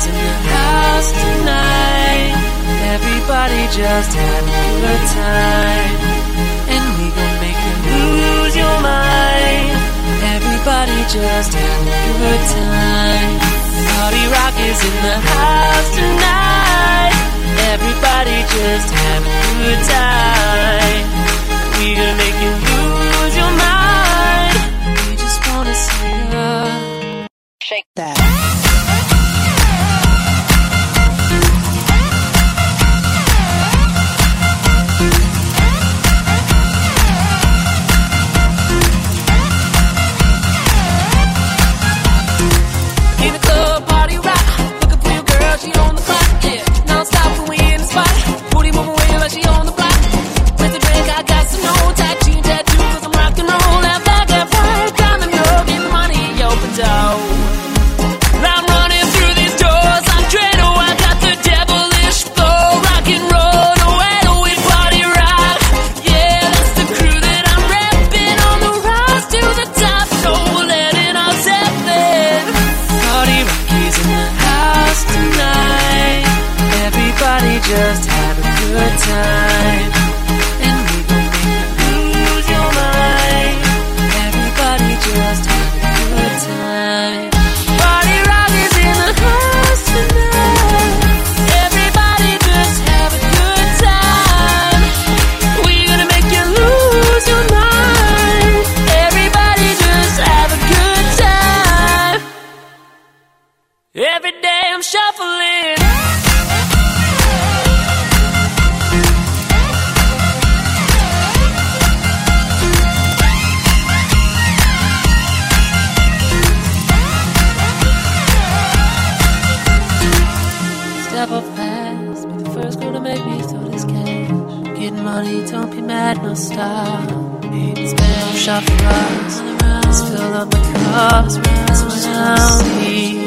is in the house tonight. Everybody just have a good time, and we gon' make you lose your mind. Everybody just have a good time. Party Rock is in the house tonight. Everybody just have a good time. We gonna make you lose your mind. We just wanna see shake that. Just have a good time, and we gon' make you lose your mind. Everybody just have a good time. Party Rock is in the house tonight. Everybody just have a good time. We gonna make you lose your mind. Everybody just have a good time. Every day I'm shuffling. Step up fast, be the first girl to make me throw this cash. Getting money, don't be mad, no stop. It's been shot for us, it's filled up my cup. That's what I see.